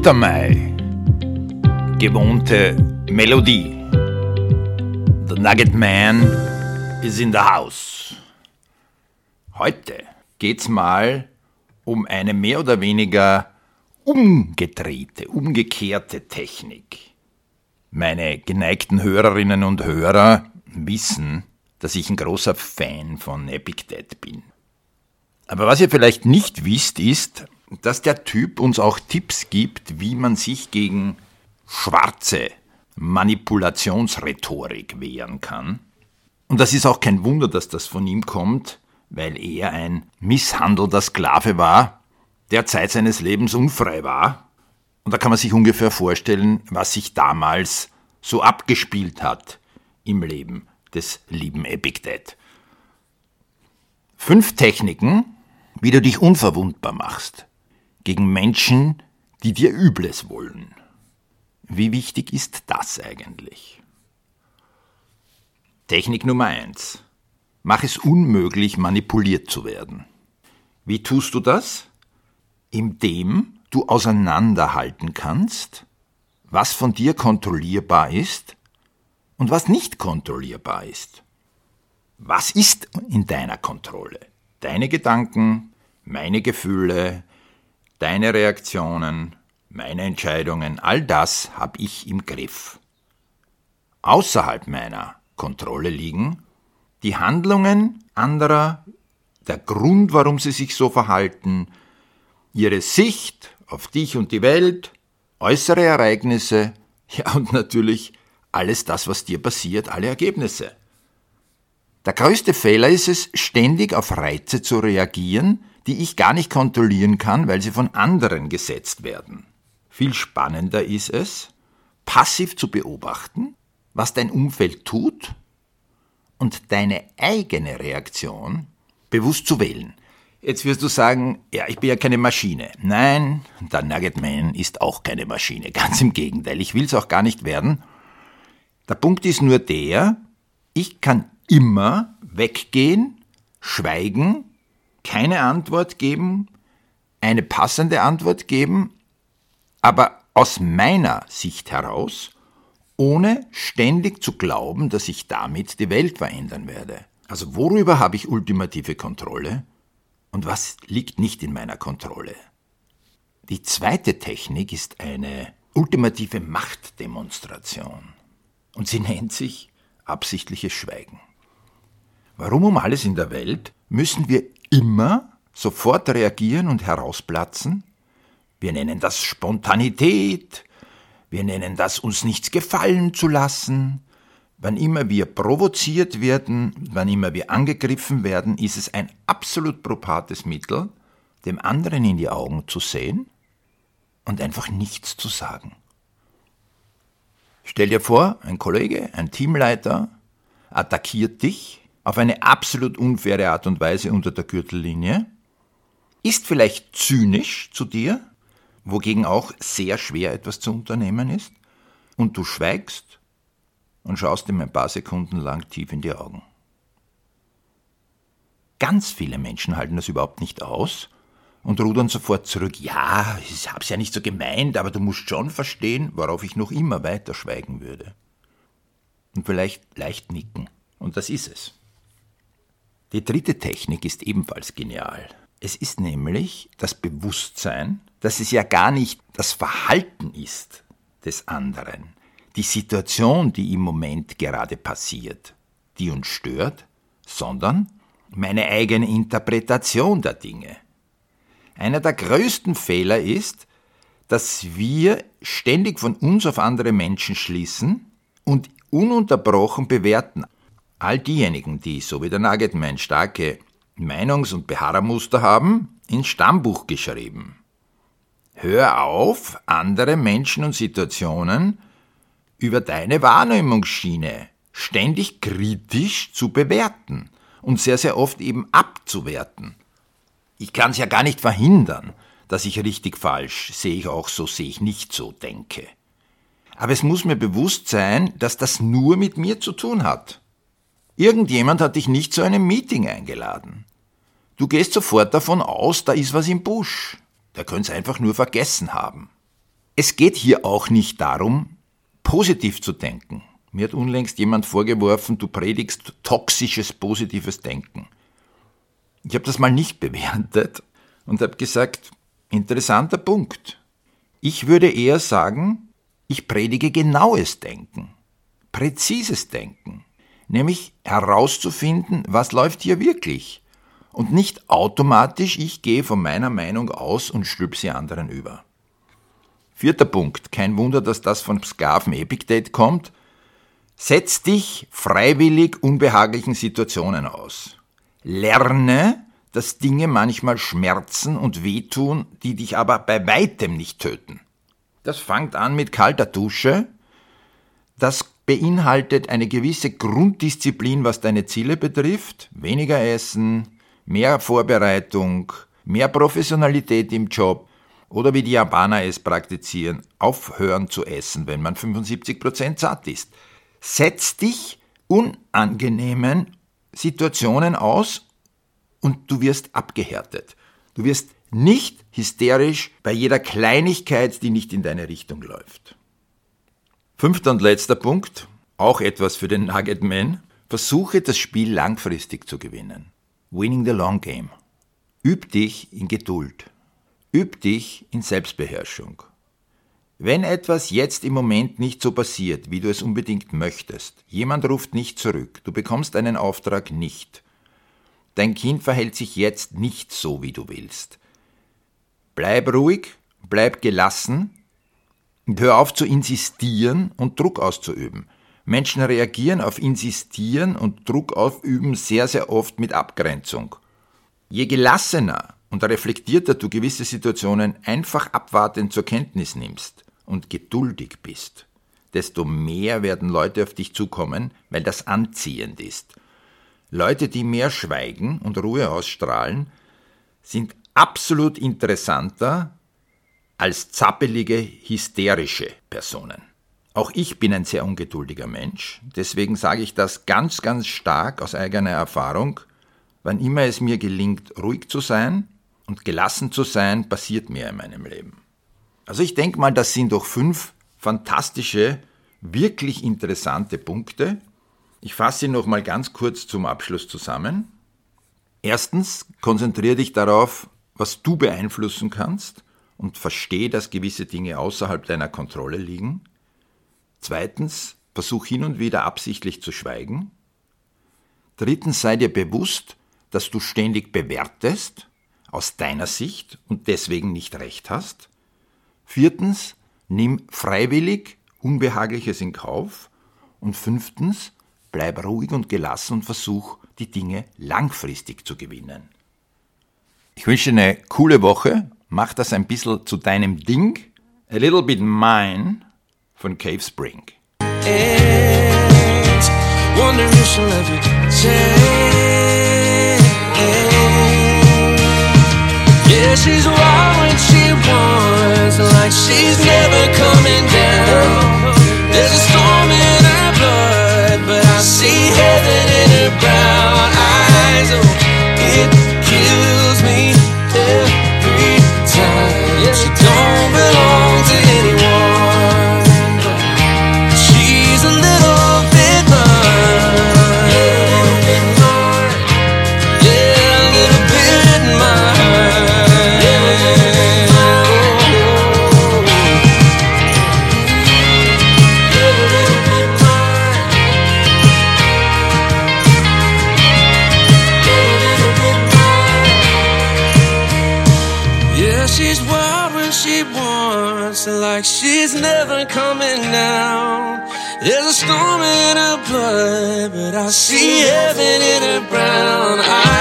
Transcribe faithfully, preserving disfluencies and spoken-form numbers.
zweiter Mai. Gewohnte Melodie. The Nugget Man is in the house. Heute geht's mal um eine mehr oder weniger umgedrehte, umgekehrte Technik. Meine geneigten Hörerinnen und Hörer wissen, dass ich ein großer Fan von Epictet bin. Aber was ihr vielleicht nicht wisst, ist, dass der Typ uns auch Tipps gibt, wie man sich gegen schwarze Manipulationsrhetorik wehren kann. Und das ist auch kein Wunder, dass das von ihm kommt, weil er ein misshandelter Sklave war, der Zeit seines Lebens unfrei war. Und da kann man sich ungefähr vorstellen, was sich damals so abgespielt hat im Leben des lieben Epictet. Fünf Techniken, wie du dich unverwundbar machst gegen Menschen, die dir Übles wollen. Wie wichtig ist das eigentlich? Technik Nummer eins. Mach es unmöglich, manipuliert zu werden. Wie tust du das? Indem du auseinanderhalten kannst, was von dir kontrollierbar ist und was nicht kontrollierbar ist. Was ist in deiner Kontrolle? Deine Gedanken, meine Gefühle, deine Reaktionen, meine Entscheidungen, all das habe ich im Griff. Außerhalb meiner Kontrolle liegen die Handlungen anderer, der Grund, warum sie sich so verhalten, ihre Sicht auf dich und die Welt, äußere Ereignisse, ja und natürlich alles das, was dir passiert, alle Ergebnisse. Der größte Fehler ist es, ständig auf Reize zu reagieren, die ich gar nicht kontrollieren kann, weil sie von anderen gesetzt werden. Viel spannender ist es, passiv zu beobachten, was dein Umfeld tut und deine eigene Reaktion bewusst zu wählen. Jetzt wirst du sagen, ja, ich bin ja keine Maschine. Nein, der Nugget Man ist auch keine Maschine. Ganz im Gegenteil, ich will es auch gar nicht werden. Der Punkt ist nur der, ich kann immer weggehen, schweigen, keine Antwort geben, eine passende Antwort geben, aber aus meiner Sicht heraus, ohne ständig zu glauben, dass ich damit die Welt verändern werde. Also worüber habe ich ultimative Kontrolle und was liegt nicht in meiner Kontrolle? Die zweite Technik ist eine ultimative Machtdemonstration und sie nennt sich absichtliches Schweigen. Warum um alles in der Welt müssen wir immer sofort reagieren und herausplatzen? Wir nennen das Spontanität, wir nennen das uns nichts gefallen zu lassen. Wann immer wir provoziert werden, wann immer wir angegriffen werden, ist es ein absolut probates Mittel, dem anderen in die Augen zu sehen und einfach nichts zu sagen. Stell dir vor, ein Kollege, ein Teamleiter attackiert dich auf eine absolut unfaire Art und Weise unter der Gürtellinie, ist vielleicht zynisch zu dir, wogegen auch sehr schwer etwas zu unternehmen ist, und du schweigst und schaust ihm ein paar Sekunden lang tief in die Augen. Ganz viele Menschen halten das überhaupt nicht aus und rudern sofort zurück. Ja, ich hab's ja nicht so gemeint, aber du musst schon verstehen, worauf ich noch immer weiter schweigen würde. Und vielleicht leicht nicken. Und das ist es. Die dritte Technik ist ebenfalls genial. Es ist nämlich das Bewusstsein, dass es ja gar nicht das Verhalten ist des anderen, die Situation, die im Moment gerade passiert, die uns stört, sondern meine eigene Interpretation der Dinge. Einer der größten Fehler ist, dass wir ständig von uns auf andere Menschen schließen und ununterbrochen bewerten. All diejenigen, die, so wie der Nugget Man, starke Meinungs- und Beharrermuster haben, ins Stammbuch geschrieben. Hör auf, andere Menschen und Situationen über deine Wahrnehmungsschiene ständig kritisch zu bewerten und sehr, sehr oft eben abzuwerten. Ich kann es ja gar nicht verhindern, dass ich richtig falsch, sehe ich auch so, sehe ich nicht so denke. Aber es muss mir bewusst sein, dass das nur mit mir zu tun hat. Irgendjemand hat dich nicht zu einem Meeting eingeladen. Du gehst sofort davon aus, da ist was im Busch. Der könnte es einfach nur vergessen haben. Es geht hier auch nicht darum, positiv zu denken. Mir hat unlängst jemand vorgeworfen, du predigst toxisches, positives Denken. Ich habe das mal nicht bewertet und habe gesagt, interessanter Punkt. Ich würde eher sagen, ich predige genaues Denken, präzises Denken, nämlich herauszufinden, was läuft hier wirklich und nicht automatisch, ich gehe von meiner Meinung aus und stülpe sie anderen über. Vierter Punkt, kein Wunder, dass das von Sklaven Epictet kommt. Setz dich freiwillig unbehaglichen Situationen aus. Lerne, dass Dinge manchmal schmerzen und wehtun, die dich aber bei weitem nicht töten. Das fängt an mit kalter Dusche. Das beinhaltet eine gewisse Grunddisziplin, was deine Ziele betrifft. Weniger essen, mehr Vorbereitung, mehr Professionalität im Job. Oder wie die Japaner es praktizieren, aufhören zu essen, wenn man fünfundsiebzig Prozent satt ist. Setz dich unangenehmen Situationen aus und du wirst abgehärtet. Du wirst nicht hysterisch bei jeder Kleinigkeit, die nicht in deine Richtung läuft. Fünfter und letzter Punkt, auch etwas für den Nugget Man. Versuche das Spiel langfristig zu gewinnen. Winning the long game. Üb dich in Geduld. Üb dich in Selbstbeherrschung. Wenn etwas jetzt im Moment nicht so passiert, wie du es unbedingt möchtest, jemand ruft nicht zurück, du bekommst einen Auftrag nicht, dein Kind verhält sich jetzt nicht so, wie du willst, bleib ruhig, bleib gelassen und hör auf zu insistieren und Druck auszuüben. Menschen reagieren auf Insistieren und Druck ausüben sehr, sehr oft mit Abgrenzung. Je gelassener und reflektierter du gewisse Situationen einfach abwartend zur Kenntnis nimmst und geduldig bist, desto mehr werden Leute auf dich zukommen, weil das anziehend ist. Leute, die mehr schweigen und Ruhe ausstrahlen, sind absolut interessanter als zappelige, hysterische Personen. Auch ich bin ein sehr ungeduldiger Mensch, deswegen sage ich das ganz, ganz stark aus eigener Erfahrung. Wann immer es mir gelingt, ruhig zu sein und gelassen zu sein, passiert mehr in meinem Leben. Also ich denke mal, das sind doch fünf fantastische, wirklich interessante Punkte. Ich fasse sie noch mal ganz kurz zum Abschluss zusammen. Erstens, konzentriere dich darauf, was du beeinflussen kannst und verstehe, dass gewisse Dinge außerhalb deiner Kontrolle liegen. Zweitens, versuch hin und wieder absichtlich zu schweigen. Drittens, sei dir bewusst, dass du ständig bewertest, aus deiner Sicht und deswegen nicht recht hast. Viertens, nimm freiwillig Unbehagliches in Kauf. Und fünftens, bleib ruhig und gelassen und versuch, die Dinge langfristig zu gewinnen. Ich wünsche dir eine coole Woche. Mach das ein bisschen zu deinem Ding. A Little Bit Mine von Cave Spring. It's wonder if she'll ever change. Yeah, she's wild when she wants, like she's never coming down. There's a storm in her blood, but I see heaven in her brown eyes. Oh, it kills me every time. Yeah, she don't belong to anyone. She's a little bit mine. Yeah, a little bit mine. She's wild when she wants, like she's never coming down. There's a storm in her blood, but I see heaven in her brown eyes.